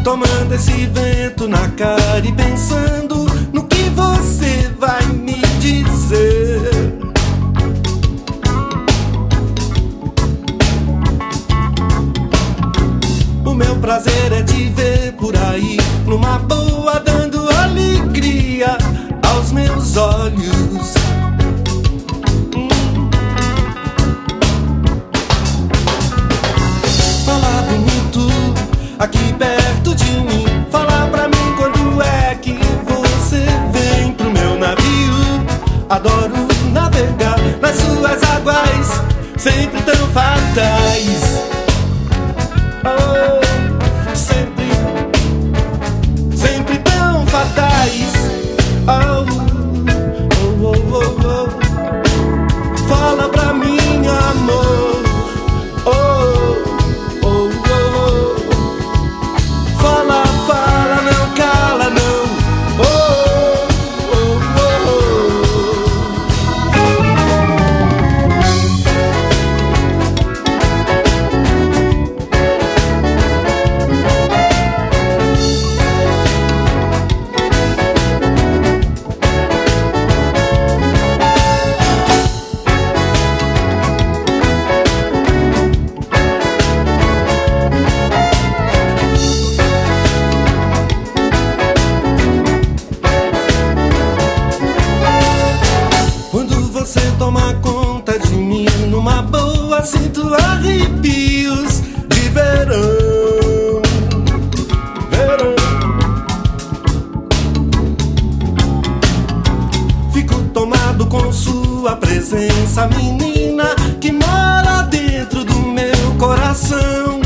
tomando esse vento na cara e pensando no que você vai me dizer. O meu prazer é te ver por aí, numa boa, dando alegria aos meus olhos. Falar bonito aqui perto de mim, falar pra mim quando é que você vem pro meu navio. Adoro navegar nas suas águas, sempre tão fatais. Oh, sempre, sempre tão fatais. Oh, oh, oh, oh, oh. Fala pra mim, amor. Oh, oh, oh, oh. Fala, fala, não cala, não. Oh, oh, oh, oh. Você toma conta de mim, numa boa sinto arrepios de verão. Verão. Fico tomado com sua presença, menina, que mora dentro do meu coração,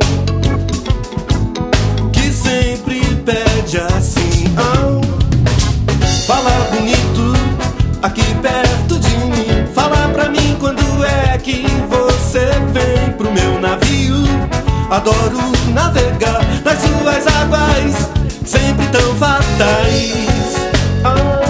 que sempre pede assim. Oh, fala bonito aqui perto de mim, fala pra mim quando é que você vem pro meu navio. Adoro navegar nas suas águas, sempre tão fatais. Oh.